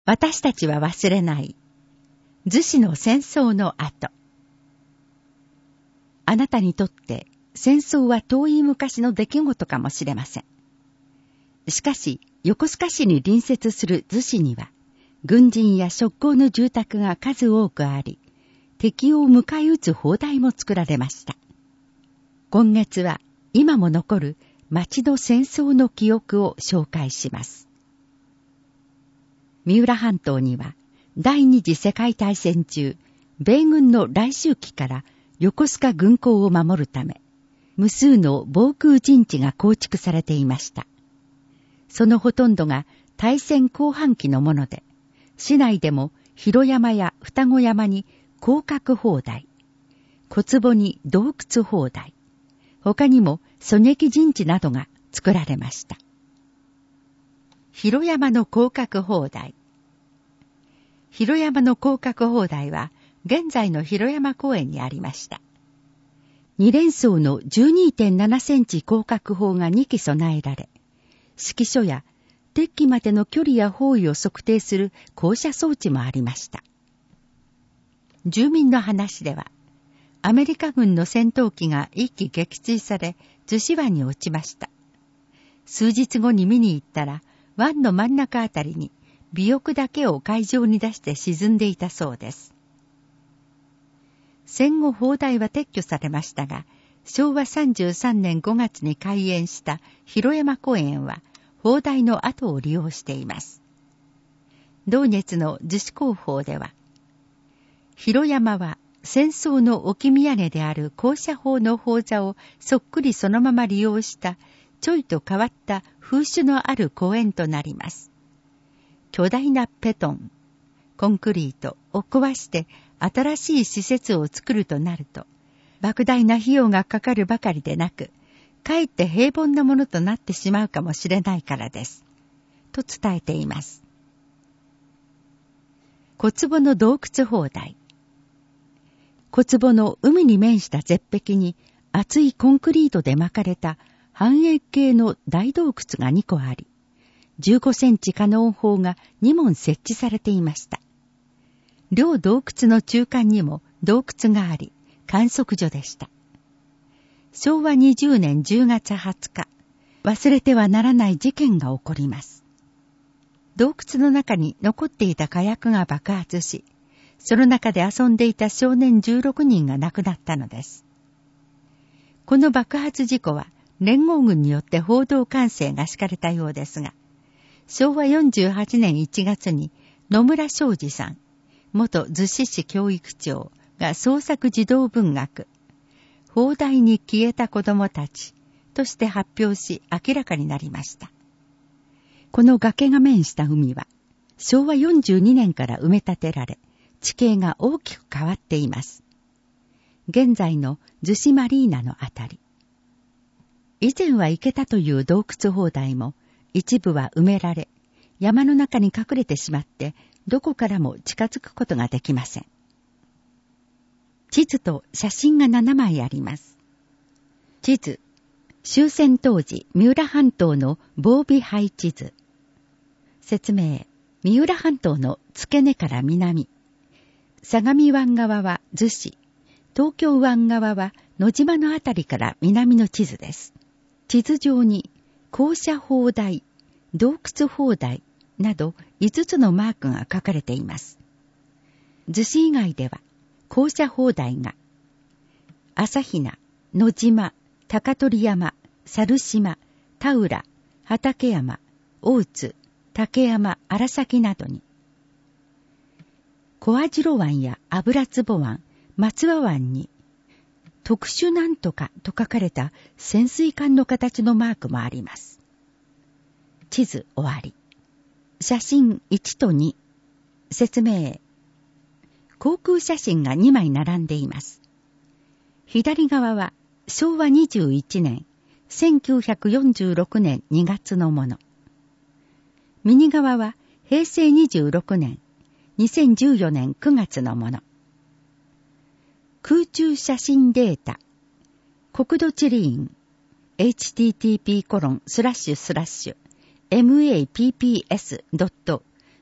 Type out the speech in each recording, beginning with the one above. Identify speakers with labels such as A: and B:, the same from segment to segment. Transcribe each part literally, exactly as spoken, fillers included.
A: 私たちは忘れない逗子の戦争の後。あなたにとって戦争は遠い昔の出来事かもしれません。しかし横須賀市に隣接する逗子には軍人や職工の住宅が数多くあり、敵を迎え撃つ砲台も作られました。今月は今も残る町の戦争の記憶を紹介します。三浦半島には第二次世界大戦中、米軍の来襲機から横須賀軍港を守るため、無数の防空陣地が構築されていました。そのほとんどが大戦後半期のもので、市内でも広山や双子山に広角砲台、小坪に洞窟砲台、他にも狙撃陣地などが作られました。広山の広角砲台。広山の広角砲台は現在の広山公園にありました。二連装の じゅうにてんななセンチ広角砲がにき備えられ、指揮所や敵機までの距離や方位を測定する降射装置もありました。住民の話では、アメリカ軍の戦闘機が一機撃墜され、逗子湾に落ちました。数日後に見に行ったら、湾の真ん中あたりに尾翼だけを海上に出して沈んでいたそうです。戦後砲台は撤去されましたが、しょうわさんじゅうさんねんごがつに開園した広山公園は砲台の跡を利用しています。同月の逗子広報では、広山は戦争の置き土産である高射砲の砲座をそっくりそのまま利用したちょいと変わった風習のある公園となります。巨大なペトン、コンクリートを壊して新しい施設を作るとなると、莫大な費用がかかるばかりでなく、かえって平凡なものとなってしまうかもしれないからです。と伝えています。小坪の洞窟砲台。小坪の海に面した絶壁に厚いコンクリートで巻かれた半円形の大洞窟がにこあり、じゅうごセンチカノン砲がにもん設置されていました。両洞窟の中間にも洞窟があり、観測所でした。しょうわにじゅうねんじゅうがつはつか、忘れてはならない事件が起こります。洞窟の中に残っていた火薬が爆発し、その中で遊んでいた少年じゅうろくにんが亡くなったのです。この爆発事故は連合軍によって報道管制が敷かれたようですが、しょうわよんじゅうはちねんいちがつに野村昌司さん、元逗子市教育長が創作児童文学、砲台に消えた子供たちとして発表し明らかになりました。この崖が面した海はしょうわよんじゅうにねんから埋め立てられ、地形が大きく変わっています。現在の逗子マリーナのあたり。以前は行けたという洞窟砲台も一部は埋められ、山の中に隠れてしまってどこからも近づくことができません。地図と写真がななまいあります。地図、終戦当時三浦半島の防備配地図。説明、三浦半島の付け根から南。相模湾側は逗子、東京湾側は野島のあたりから南の地図です。地図上に高射砲台、洞窟砲台などいつつのマークが書かれています。逗子以外では高射砲台が朝比奈、野島、高取山、猿島、田浦、畠山、大津、竹山、荒崎などに、小網代湾や油壺湾、松葉湾に、特殊なんとかと書かれた潜水艦の形のマークもあります。地図終わり。写真いちとに。説明。航空写真がにまい並んでいます。左側はしょうわにじゅういちねん、せんきゅうひゃくよんじゅうろくねんにがつのもの。右側はへいせいにじゅうろくねん、にせんじゅうよねんくがつのもの。空中写真データ、国土地理院、エイチティーティーピーコロンスラッシュスラッシュエムエーピーピーエスドット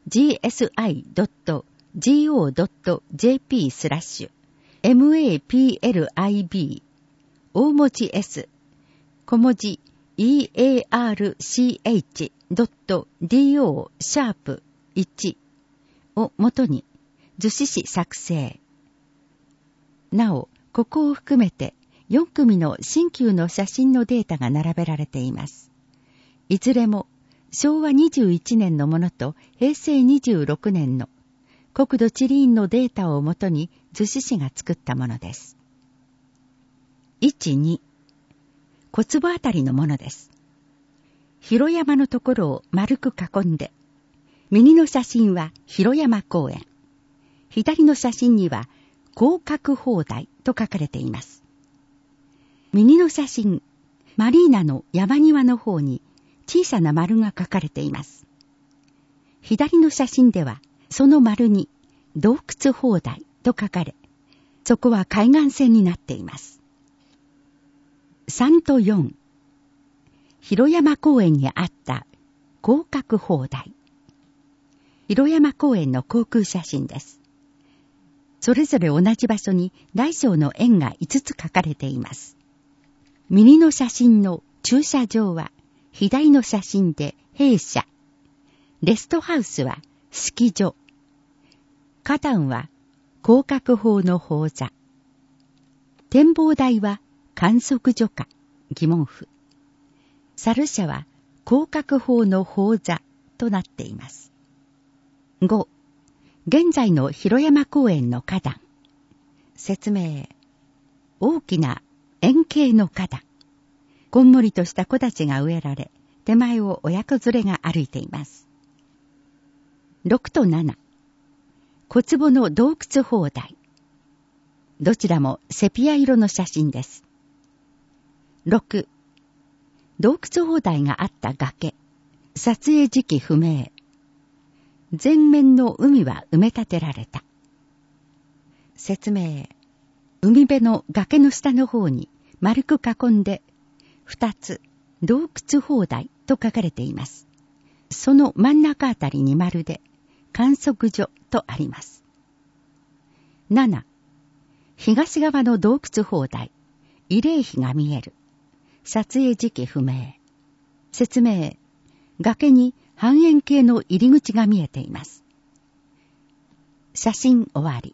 A: ジーエスアイドットジーオードットジェーピー スラッシュ エムエーピーエルアイビー 大文字 S 小文字 イーエーアールシーエイチドットディーオー シャープいちをもとに図示紙作成。なお、ここを含めてよんくみの新旧の写真のデータが並べられています。いずれもしょうわにじゅういちねんのものとへいせいにじゅうろくねんの国土地理院のデータをもとに図示紙が作ったものです。いち、に、小坪あたりのものです。広山のところを丸く囲んで、右の写真は広山公園、左の写真には広角砲台と書かれています。右の写真、マリーナの山庭の方に小さな丸が書かれています。左の写真ではその丸に洞窟砲台と書かれ、そこは海岸線になっています。さんとよん、広山公園にあった広角砲台。広山公園の航空写真です。それぞれ同じ場所に大小の円がいつつ書かれています。右の写真の駐車場は左の写真で兵舎、レストハウスはスキー場、花壇は広角砲の砲座、展望台は観測所か疑問符、猿舎は広角砲の砲座となっています。ご、現在の広山公園の花壇。説明。大きな円形の花壇。こんもりとした木立が植えられ、手前を親子連れが歩いています。ろくとなな、小坪の洞窟砲台。どちらもセピア色の写真です。ろく、洞窟砲台があった崖。撮影時期不明。全面の海は埋め立てられた。説明。海辺の崖の下の方に丸く囲んで、二つ、洞窟砲台と書かれています。その真ん中あたりに丸で、観測所とあります。なな、東側の洞窟砲台、慰霊碑が見える。撮影時期不明。説明。崖に半円形の入り口が見えています。写真終わり。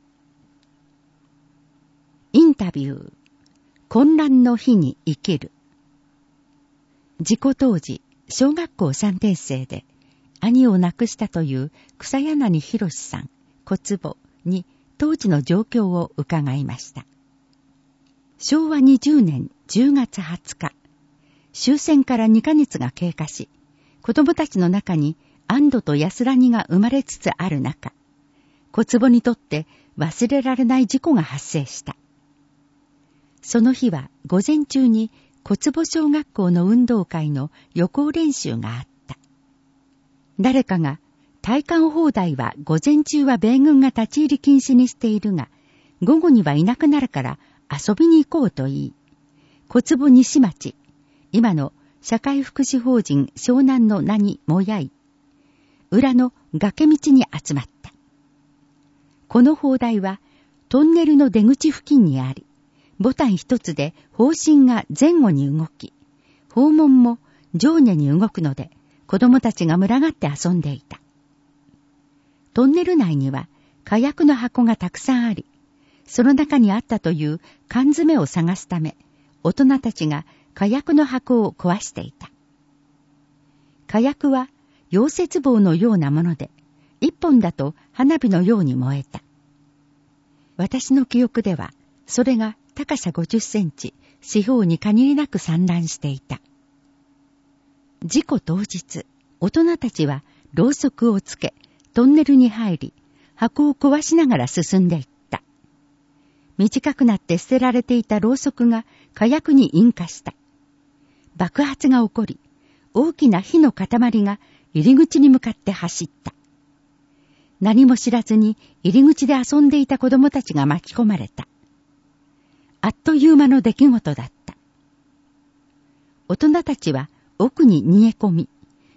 A: インタビュー。混乱の日に生きる。事故当時、小学校さんねん生で、兄を亡くしたという草柳博さん、小坪に当時の状況を伺いました。しょうわにじゅうねんじゅうがつはつか、終戦からにかげつが経過し、子供たちの中に安堵と安らぎが生まれつつある中、小坪にとって忘れられない事故が発生した。その日は午前中に小坪小学校の運動会の予行練習があった。誰かが、対艦砲台は午前中は米軍が立ち入り禁止にしているが、午後にはいなくなるから遊びに行こうと言い、小坪西町、今の社会福祉法人湘南の名にもやい、裏の崖道に集まった。この砲台はトンネルの出口付近にあり、ボタン一つで砲身が前後に動き、砲門も上下に動くので、子供たちが群がって遊んでいた。トンネル内には火薬の箱がたくさんあり、その中にあったという缶詰を探すため、大人たちが火薬の箱を壊していた。火薬は溶接棒のようなもので、一本だと花火のように燃えた。私の記憶では、それが高さごじゅっセンチ、四方に限りなく散乱していた。事故当日、大人たちはろうそくをつけ、トンネルに入り、箱を壊しながら進んでいった。短くなって捨てられていたろうそくが火薬に引火した。爆発が起こり、大きな火の塊が入り口に向かって走った。何も知らずに入り口で遊んでいた子供たちが巻き込まれた。あっという間の出来事だった。大人たちは奥に逃げ込み、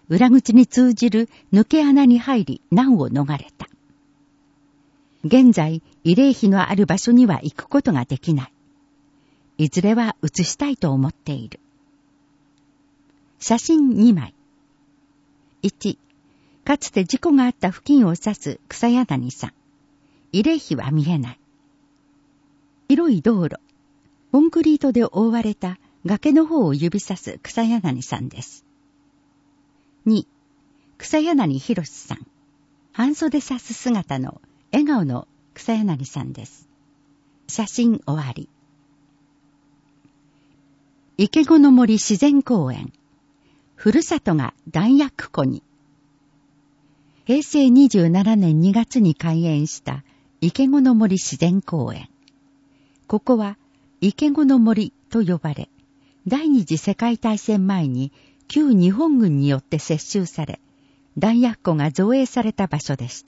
A: 裏口に通じる抜け穴に入り難を逃れた。現在、慰霊碑のある場所には行くことができない。いずれは写したいと思っている。写真にまい。いち、かつて事故があった付近を指す草柳さん。慰霊碑は見えない。広い道路、コンクリートで覆われた崖の方を指さす草柳さんです。に、草柳博さん。半袖さす姿の笑顔の草柳さんです。写真終わり。池子の森自然公園。ふるさとが弾薬庫に。へいせいにじゅうななねんにがつに開園した池子の森自然公園。ここは池子の森と呼ばれ、第二次世界大戦前に旧日本軍によって接収され、弾薬庫が造営された場所でした。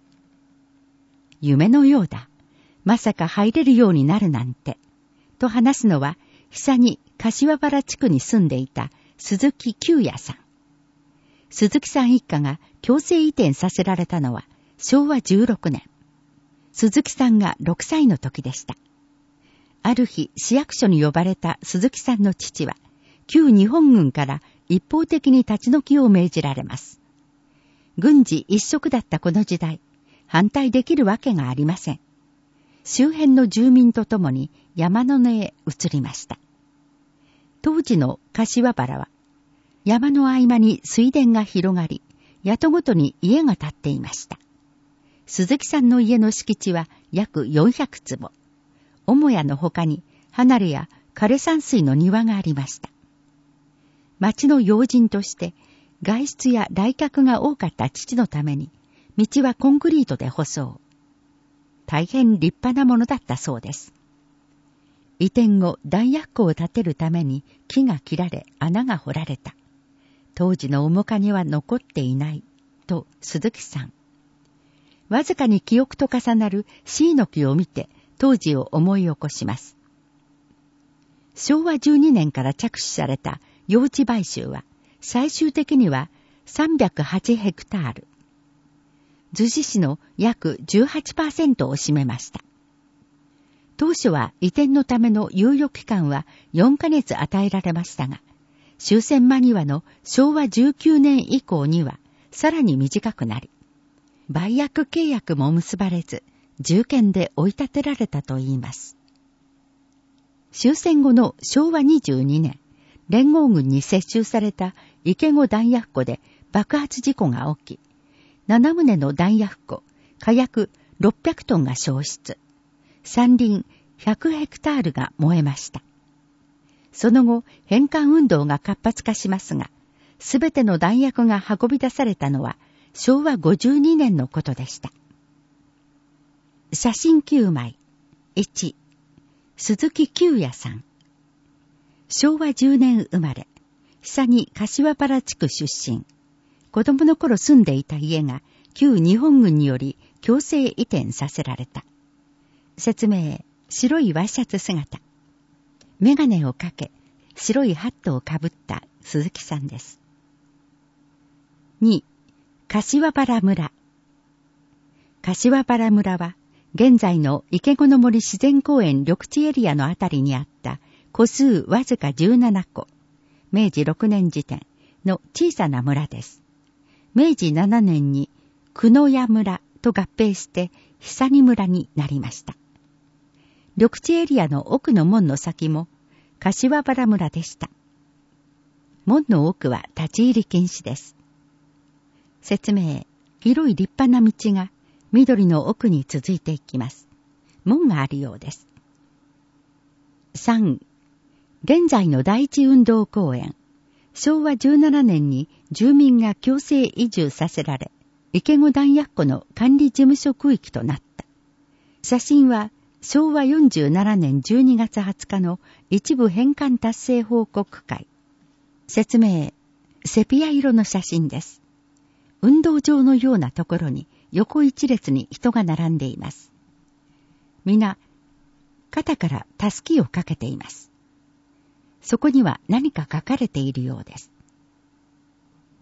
A: 夢のようだ。まさか入れるようになるなんて。と話すのは、久に柏原地区に住んでいた鈴木久也さん。鈴木さん一家が強制移転させられたのはしょうわじゅうろくねん。鈴木さんがろくさいの時でした。ある日、市役所に呼ばれた鈴木さんの父は、旧日本軍から一方的に立ち退きを命じられます。軍事一色だったこの時代、反対できるわけがありません。周辺の住民と共に山の根へ移りました。当時の柏原は、山の合間に水田が広がり、谷戸ごとに家が建っていました。鈴木さんの家の敷地は約よんひゃくつぼ。母屋の他に離れや枯山水の庭がありました。町の要人として外出や来客が多かった父のために、道はコンクリートで舗装。大変立派なものだったそうです。移転後、弾薬庫を建てるために木が切られ穴が掘られた。当時の面影は残っていない、と鈴木さん。わずかに記憶と重なる椎の木を見て当時を思い起こします。しょうわじゅうにねんから着手された用地買収は最終的にはさんびゃくはちヘクタール。逗子市の約 じゅうはちパーセント を占めました。当初は移転のための猶予期間はよんかげつ与えられましたが、終戦間際のしょうわじゅうきゅうねん以降にはさらに短くなり、売約契約も結ばれず、住建で追い立てられたといいます。終戦後のしょうわにじゅうにねん、連合軍に接収された池子弾薬庫で爆発事故が起き、ななとうの弾薬庫、火薬ろっぴゃくトンが焼失、山林ひゃくヘクタールが燃えました。その後、返還運動が活発化しますが、すべての弾薬が運び出されたのはしょうわごじゅうにねんのことでした。写真きゅうまい。いち、鈴木久也さん。しょうわじゅうねん生まれ、久に柏原地区出身。子供の頃住んでいた家が旧日本軍により強制移転させられた。説明、白いワイシャツ姿。メガネをかけ、白いハットをかぶった鈴木さんです。に、柏原村。柏原村は、現在の池子の森自然公園緑地エリアのあたりにあった戸数わずかじゅうななこ、めいじろくねん時点の小さな村です。めいじななねんに久野屋村と合併して久に村になりました。緑地エリアの奥の門の先も柏原村でした。門の奥は立ち入り禁止です。説明、広い立派な道が緑の奥に続いていきます。門があるようです。さん、現在の第一運動公園。しょうわじゅうななねんに住民が強制移住させられ、池子弾薬庫の管理事務所区域となった。写真はしょうわよんじゅうななねんじゅうにがつはつかの一部返還達成報告会。説明、セピア色の写真です。運動場のようなところに横一列に人が並んでいます。皆、肩からたすきをかけています。そこには何か書かれているようです。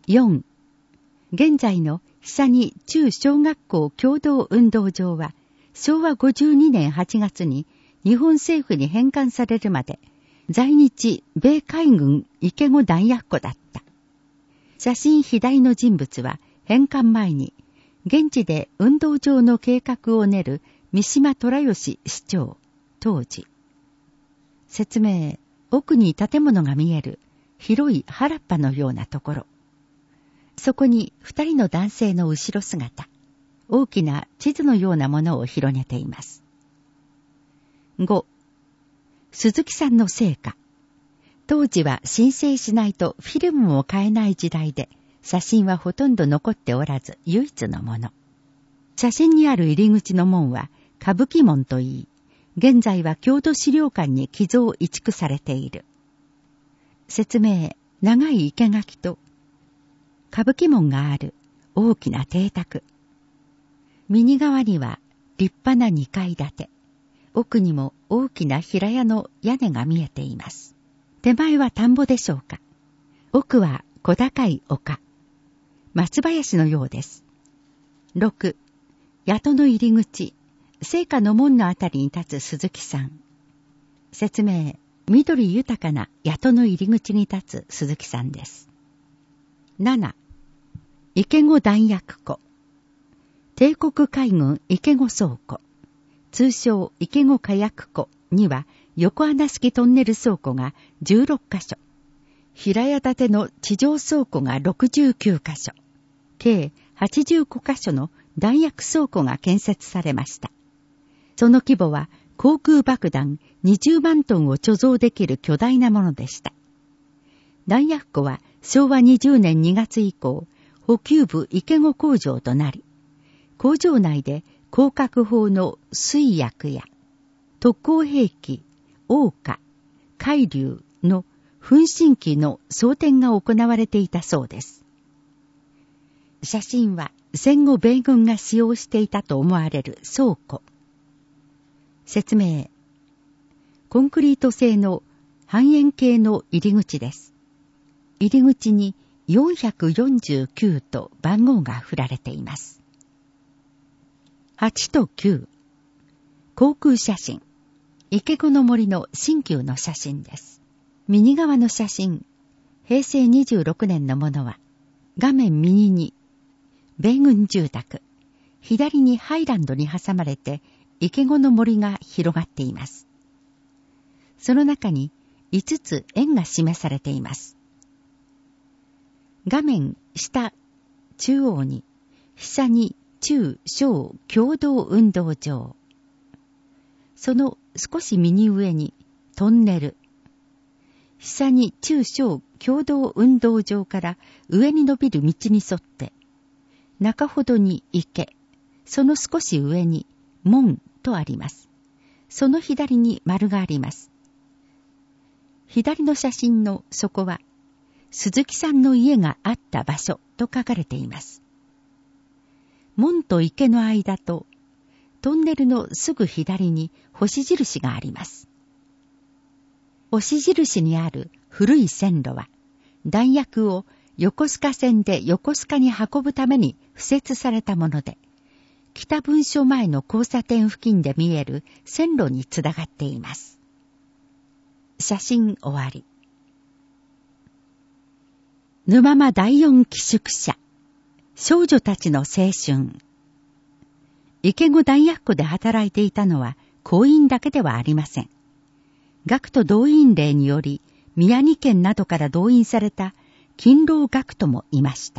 A: よん. 現在の久仁中小学校共同運動場はしょうわごじゅうにねんはちがつに日本政府に返還されるまで在日米海軍池子弾薬庫だった。写真左の人物は返還前に現地で運動場の計画を練る三島虎吉市長、当時。説明、奥に建物が見える広い原っぱのようなところ。そこに二人の男性の後ろ姿、大きな地図のようなものを広げています。ご. 鈴木さんの成果。当時は申請しないとフィルムを買えない時代で、写真はほとんど残っておらず唯一のもの。写真にある入り口の門は歌舞伎門といい、現在は郷土資料館に寄贈移築されている。説明、長い生垣と歌舞伎門がある大きな邸宅。右側には立派な二階建て。奥にも大きな平屋の屋根が見えています。手前は田んぼでしょうか。奥は小高い丘。松林のようです。ろく. 谷戸の入り口、聖火の門のあたりに立つ鈴木さん。説明、緑豊かな谷戸の入り口に立つ鈴木さんです。なな. 池子弾薬庫。帝国海軍池子倉庫。通称池子火薬庫には横穴式トンネル倉庫がじゅうろっかしょ。平屋建ての地上倉庫がろくじゅうきゅうかしょ。計はちじゅうごかしょの弾薬倉庫が建設されました。その規模は航空爆弾にじゅうまんトンを貯蔵できる巨大なものでした。弾薬庫はしょうわにじゅうねんにがつ以降、補給部池子工場となり、工場内で広角砲の水薬や特攻兵器、桜花、海流の噴信機の装填が行われていたそうです。写真は戦後米軍が使用していたと思われる倉庫。説明。コンクリート製の半円形の入り口です。入り口によんひゃくよんじゅうきゅうと番号が振られています。はちときゅう. 航空写真。池子の森の新旧の写真です。右側の写真、へいせいにじゅうろくねんのものは、画面右に米軍住宅、左にハイランドに挟まれて池子の森が広がっています。その中にいつつ円が示されています。画面下中央に久仁中小共同運動場、その少し右上にトンネル、久仁中小共同運動場から上に伸びる道に沿って中ほどに池、その少し上に門とあります。その左に丸があります。左の写真の底は鈴木さんの家があった場所と書かれています。門と池の間とトンネルのすぐ左に星印があります。星印にある古い線路は弾薬を横須賀線で横須賀に運ぶために敷設されたもので、北分所前の交差点付近で見える線路につながっています。写真終わり。沼間第四寄宿舎、少女たちの青春。池子弾薬庫で働いていたのは工員だけではありません。学徒動員令により宮城県などから動員された勤労学徒もいました。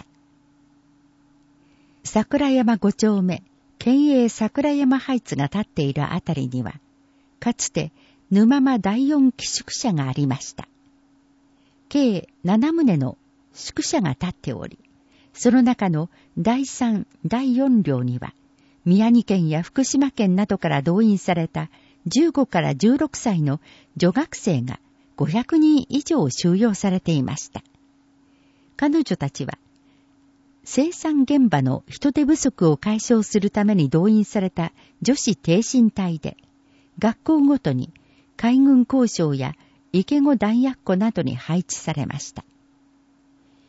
A: 桜山ごちょうめ、県営桜山ハイツが建っているあたりには、かつて沼間第四寄宿舎がありました。計なな棟の宿舎が建っており、その中のだいさん、だいよん寮には、宮城県や福島県などから動員されたじゅうごからじゅうろくさいの女学生がごひゃくにん以上収容されていました。彼女たちは、生産現場の人手不足を解消するために動員された女子挺身隊で、学校ごとに海軍工廠や池子弾薬庫などに配置されました。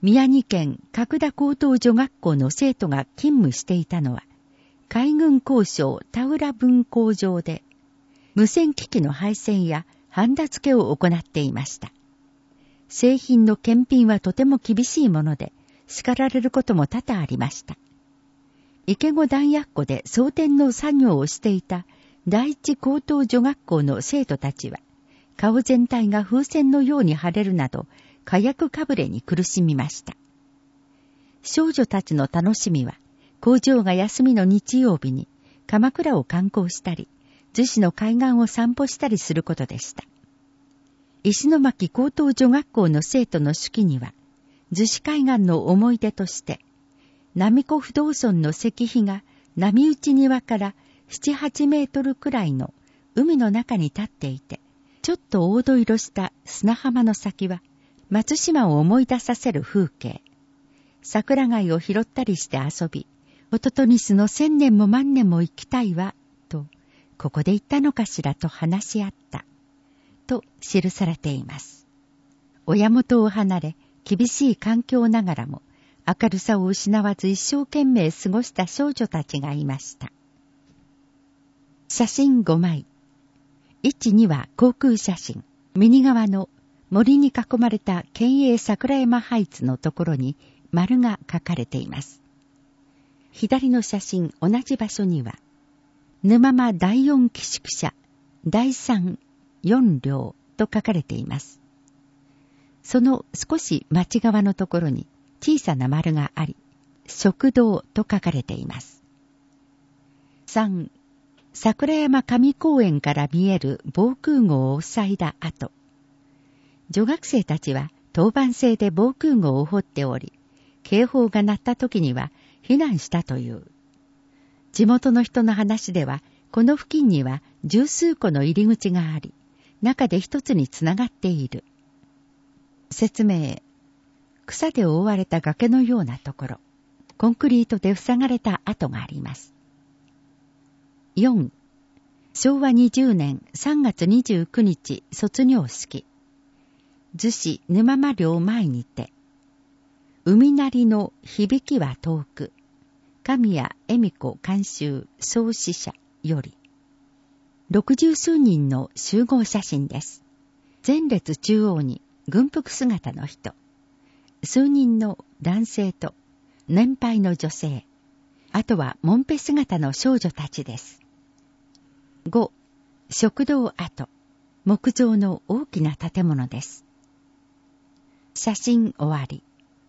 A: 宮城県角田高等女学校の生徒が勤務していたのは、海軍工廠田浦分工場で、無線機器の配線やハンダ付けを行っていました。製品の検品はとても厳しいもので、叱られることも多々ありました。池子弾薬庫で装填の作業をしていた第一高等女学校の生徒たちは、顔全体が風船のように腫れるなど、火薬かぶれに苦しみました。少女たちの楽しみは、工場が休みの日曜日に鎌倉を観光したり、逗子の海岸を散歩したりすることでした。石巻高等女学校の生徒の手記には、逗子海岸の思い出として、波子不動村の石碑が波打ち庭からなな、はちメートルくらいの海の中に立っていて、ちょっと黄土色した砂浜の先は、松島を思い出させる風景。桜貝を拾ったりして遊び、ホトトギスの千年も万年も生きたいわ、と、ここで言ったのかしらと話し合った、と記されています。親元を離れ、厳しい環境ながらも、明るさを失わず一生懸命過ごした少女たちがいました。写真ごまい。いち、には航空写真。右側の森に囲まれた県営桜山ハイツのところに丸が書かれています。左の写真同じ場所には、沼間第四寄宿舎第三四両と書かれています。その少し町側のところに小さな丸があり、食堂と書かれています。さん、桜山上公園から見える防空壕を塞いだ後、女学生たちは当番制で防空壕を掘っており、警報が鳴った時には避難したという。地元の人の話では、この付近には十数個の入り口があり、中で一つにつながっている。説明。草で覆われた崖のようなところ、コンクリートで塞がれた跡があります。よん、しょうわにじゅうねんさんがつにじゅうくにち卒業式。逗子沼間寮前にて、海なりの響きは遠く、神谷恵美子監修創始者より、六十数人の集合写真です。前列中央に軍服姿の人、数人の男性と年配の女性、あとはもんぺ姿の少女たちです。ご、食堂跡、木造の大きな建物です。写真終わり。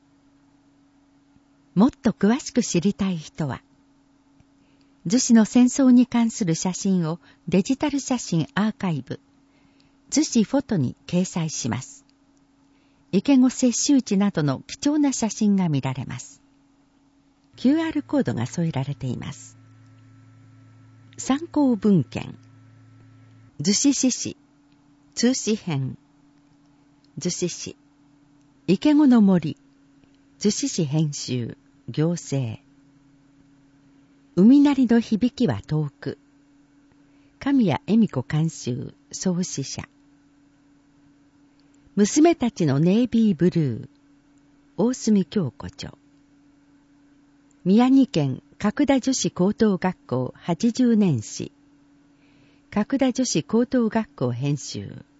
A: もっと詳しく知りたい人は、逗子の戦争に関する写真をデジタル写真アーカイブ、逗子フォトに掲載します。池子接収地などの貴重な写真が見られます。キューアール コードが添えられています。参考文献。逗子市史、通史編。逗子市。池子の森、逗子市編集、行政。海なりの響きは遠く。神谷恵美子監修、創始者。娘たちのネイビーブルー、大隅京子著。宮城県角田女子高等学校はちじゅうねん史、角田女子高等学校編集。